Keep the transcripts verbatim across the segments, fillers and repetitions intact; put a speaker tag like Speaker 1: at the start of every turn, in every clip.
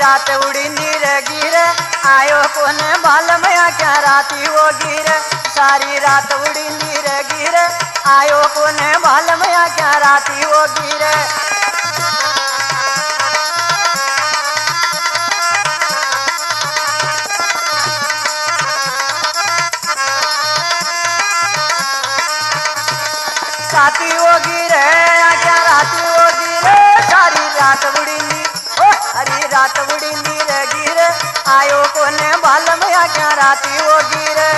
Speaker 1: रात उड़ी नीर गिर आयो कोने बाल में क्या राती वो गिर सारी रात उड़ी नीर गिर आयो कोने बाल में क्या राती वो गिर राती वो गिरे क्या राती वो गिरे सारी रात उड़ी नी ओ हरी रात उड़ी नीर गिर आयो कोने बाल में क्या राती वो गिरे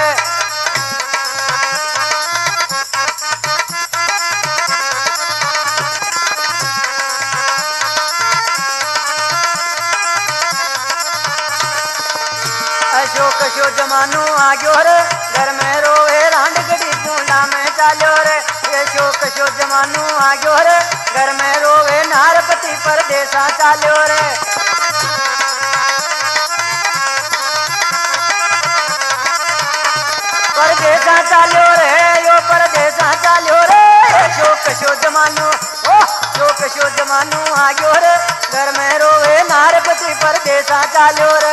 Speaker 1: अशोक शो जमानो आ गयो रे घर में रोवे रांड गड़ी कूला में चालो रे अशोक शो जमानो आ गयो रे घर में रोवे नारपति परदेसा चालो रे परदेसा चालो रे यो परदेसा चालो रे अशोक शो जमानो ओ अशोक शो जमानो आ गयो रे घर में रोवे नारपति परदेसा चालो रे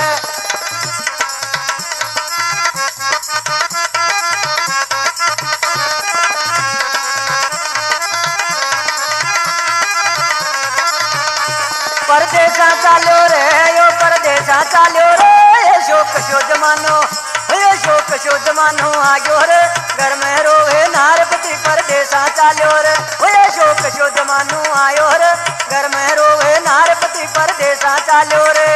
Speaker 1: परदेसा चालो रे यो परदेसा चालो रे शोक शो जमानो यो शोक शो जमानो आ गयो रे घर में रोवे नारपति परदेसा चालो रे यो शोक शो जमानो आयो रे घर में रोवे नारपति परदेसा चालो रे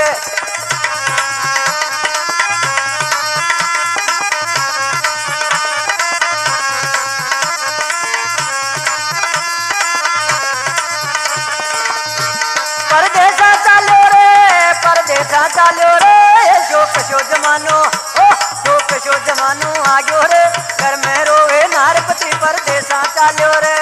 Speaker 1: परदेसा चालो रे परदेसा चालो रे शोक शो जमानो ओ शोक शो जमानो आ गयो रे घर में रोवे नारपति परदेसा चालो रे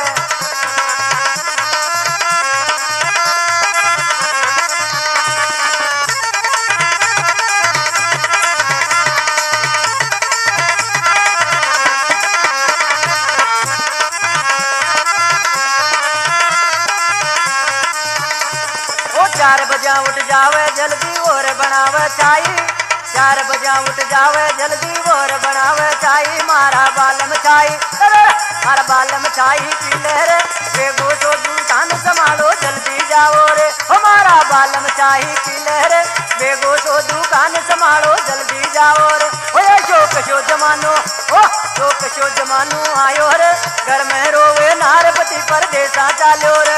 Speaker 1: चार बजा उठ जावे जल्दी और बनावे चाय चार बजा उठ जावे जल्दी और बनावे चाय मारा बालम चाय मारा बालम चाय पी ले रे बेगो सो दुकान संभालो जल्दी जाओ रे हमारा बालम चाय पी ले रे बेगो सो दुकान संभालो जल्दी जाओ रे ओए शोक शो जमानो ओ शोक शो जमानो आयो रे घर में रोवे नारपति परदेसा चालो रे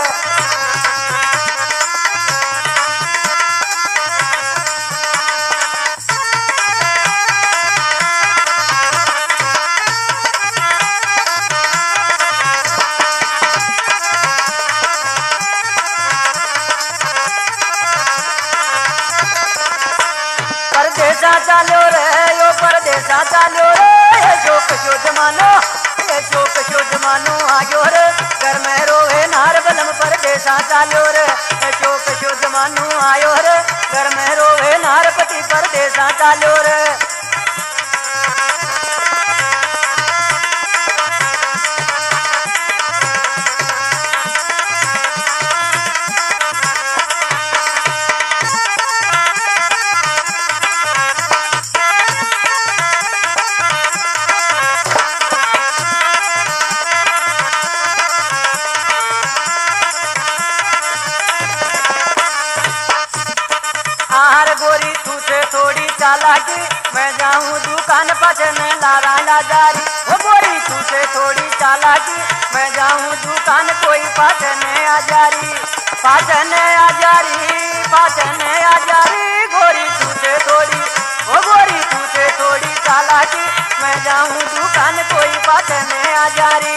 Speaker 1: परदेसा चालो रे यो परदेसा चालो रे शोक शो जमानो ये शोक शो जमानो आ गयो रे घर में रोवे नार बलम परदेसा चालो रे शोक शो जमानो आयो रे घर में रोवे नारपति परदेसा चालो रे गोरी तू से थोड़ी चालाकी मैं जाऊं दुकान पचने लारा लाजारी वो गोरी तू से थोड़ी चालाकी मैं जाऊं दुकान कोई पचने आजारी पचने आजारी पचने आजारी गोरी तू से थोड़ी वो गोरी तू से थोड़ी चालाकी मैं जाऊं दुकान कोई पचने आजारी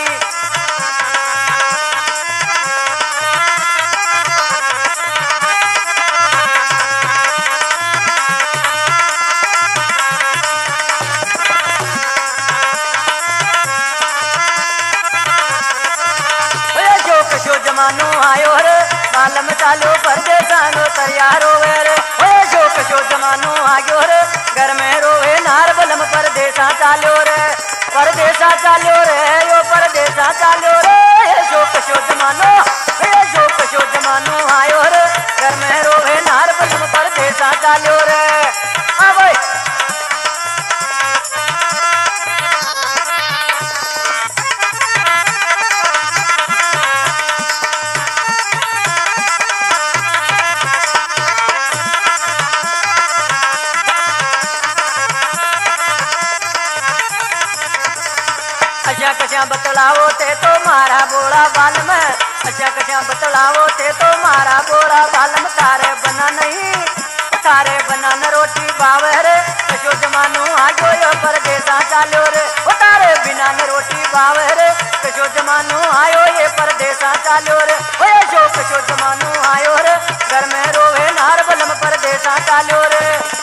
Speaker 1: जमानो आयो रे बालम चालो परदेसानो तैयार होवे रे ओए शोक शो जमानो आयो रे घर में रोवे नार बलम परदेसा चालो रे परदेसा चालो रे यो परदेसा चालो रे शोक शो जमानो ये शोक शो जमानो आयो रे घर में रोवे नार बलम पर परदेसा चाल्यो रे। हाँ भाई अच्छा कशा बतलावो ते तो मारा बोला बाल में, अच्छा कशा बतलावो ते तो मारा बोला बाल में। तारे बना नहीं तारे बना न रोटी बावे रे, कशो जमानो आजो यो परदेसा चाल्यो रे। ओ तारे बिना न रोटी बावे रे, कशो जमानो आयो ये परदेसा चाल्यो रे। ओ यशो कशो जमानो आयो रे, घर में रोवे नार बलम परदेसा चाल्यो रे।